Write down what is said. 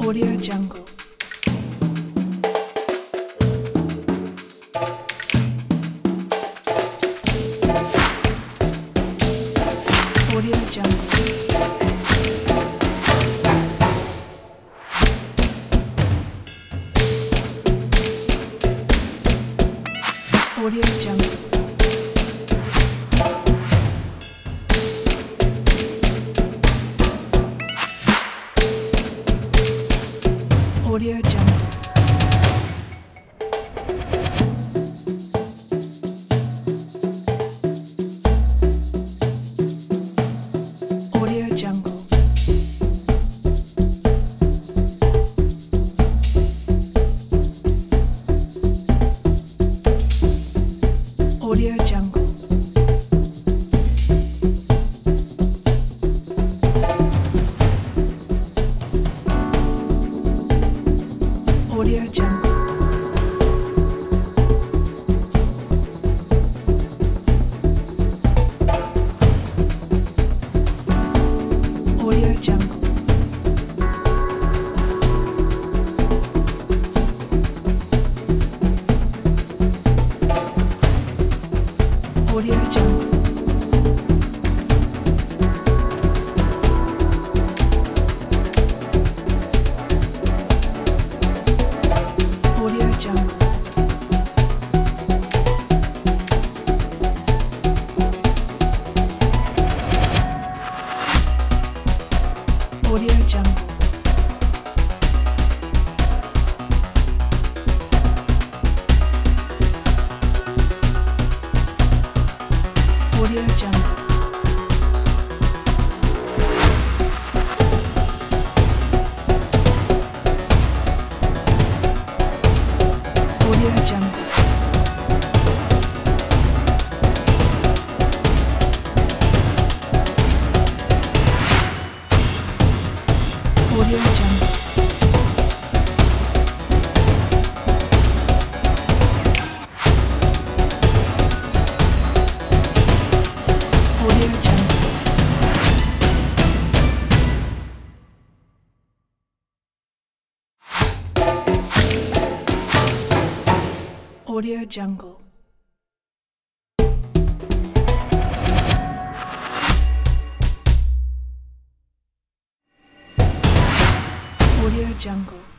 Audio Jungle. Audio Jungle. Audio Jungle. Audio Jungle. Audio Jungle. Audio Jungle. Audio Jungle. Audio Jungle. Audio Jungle. Audio Jungle. Audio Jungle. Audio Jungle. Audio Jungle. Audio Jungle. Audio Jungle. Audio Jungle. Audio Jungle.